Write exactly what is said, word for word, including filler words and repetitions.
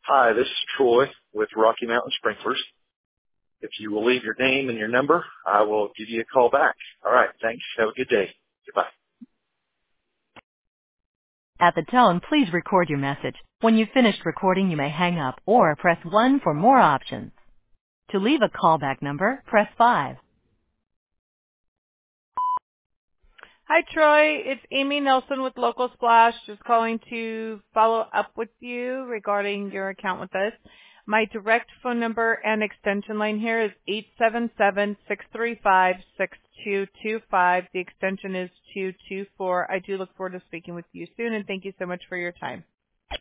Hi, this is Troy with Rocky Mountain Sprinklers. If you will leave your name and your number, I will give you a call back. All right, thanks. Have a good day. Goodbye. At the tone, please record your message. When you've finished recording, you may hang up or press one for more options. To leave a callback number, press five. Hi, Troy. It's Amy Nelson with Local Splash. Just calling to follow up with you regarding your account with us. My direct phone number and extension line here is eight seven seven, six three five, six two two five. The extension is two two four. I do look forward to speaking with you soon, and thank you so much for your time.